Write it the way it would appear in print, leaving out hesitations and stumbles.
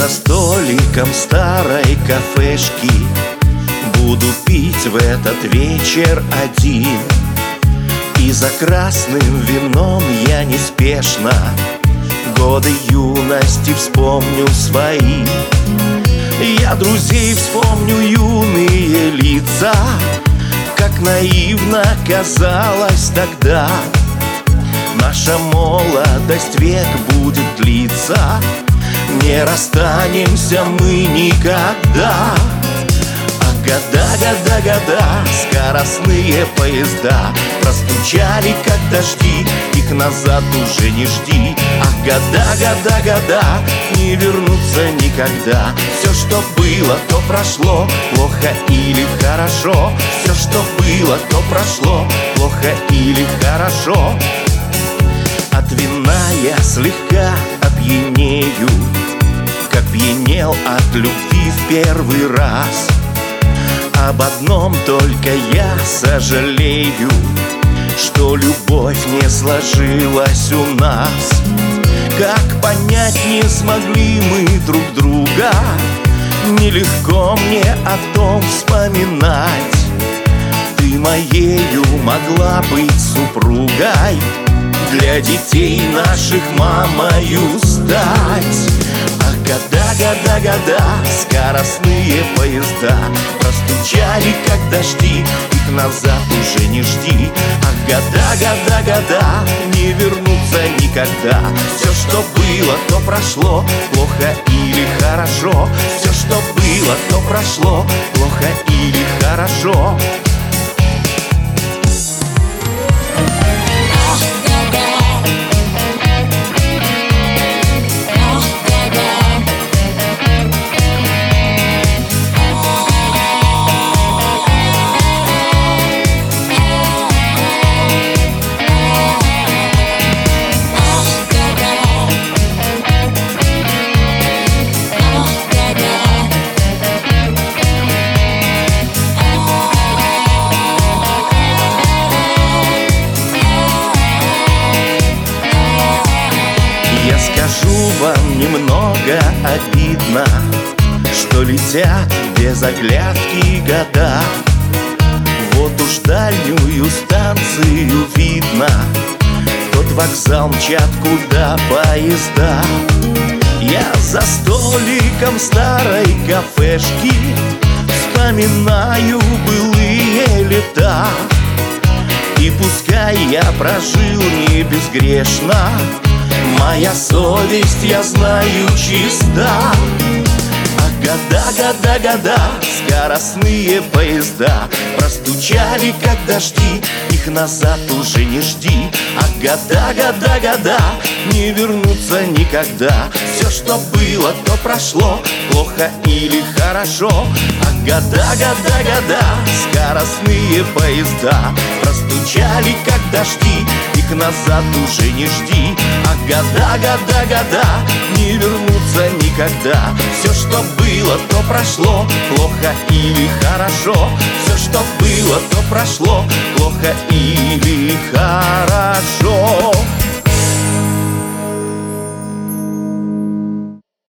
столиком старой кафешки буду пить в этот вечер один. И за красным вином я неспешно годы юности вспомню свои. Я друзей вспомню, юные лица, как наивно казалось тогда. Наша молодость век будет длиться, не расстанемся мы никогда. А года, скоростные поезда простучали, как дожди, их назад уже не жди. А года, не вернутся никогда. Все, что было, то прошло, плохо или хорошо. Все, что было, то прошло, плохо или хорошо. От вина я слегка опьянею, как пьянел от любви в первый раз. Об одном только я сожалею, что любовь не сложилась у нас. Как понять не смогли мы друг друга, нелегко мне о том вспоминать. Ты моею могла быть супругой, для детей наших мамою стать. А года, скоростные поезда простучали, как дожди, их назад уже не жди. А года, не вернутся никогда. Все, что было, то прошло, плохо или хорошо. Все, что было, то прошло, плохо или хорошо. Скажу вам, немного обидно, что летят без оглядки года. Вот уж дальнюю станцию видно, тот вокзал мчат, куда поезда. Я за столиком старой кафешки вспоминаю былые лета. И пускай я прожил не безгрешно, моя совесть, я знаю, чиста. А года, скоростные поезда простучали, как дожди, их назад уже не жди. А года, не вернутся никогда. Все, что было, то прошло, плохо или хорошо. А года, скоростные поезда простучали, как дожди, их назад уже не жди. А года, не вернутся никогда. Все, что было, то прошло, плохо или хорошо. Все, что было, то прошло, плохо или хорошо.